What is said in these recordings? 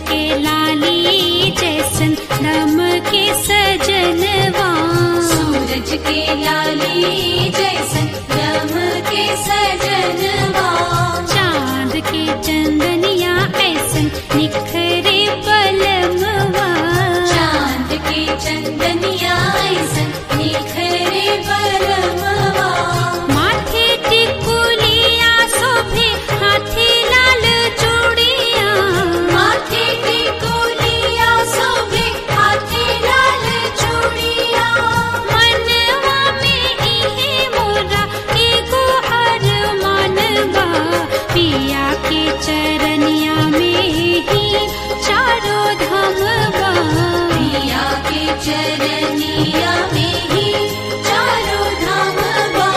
के लाली जैसन दम के सजनवा, सूरज के लाली जैसन दम के सजनवा, चांद के चंदनिया ऐसन निखरे पलमवा, चांद के चंदनिया ऐसन निखरे पलमवा, माथे टिकुलिया शोभे हाथे लाल चूड़िया, माथे टिकुलिया शोभे हाथे लाल चूड़िया, मनवा में इहे मोरा एगो अरमानवा, पिया के चरनिया में ही चारों धामवा, पिया के चरनिया में ही चारों धामवा।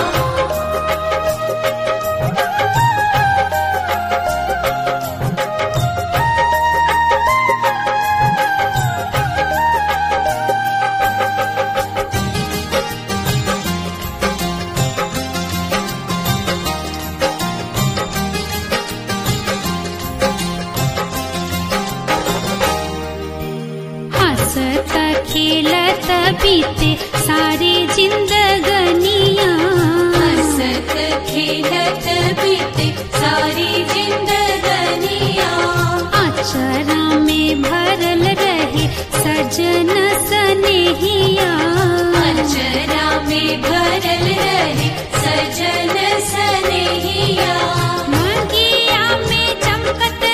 हंसत खेलत बीते सारे जिंदगनिया, हंसत खेलत बीते सारी जिंदगनिया, अचरा में भरल रहे सजन सनेहिया, अचरा में भरल रहे सजन सनेहिया, मंगिया में चमकत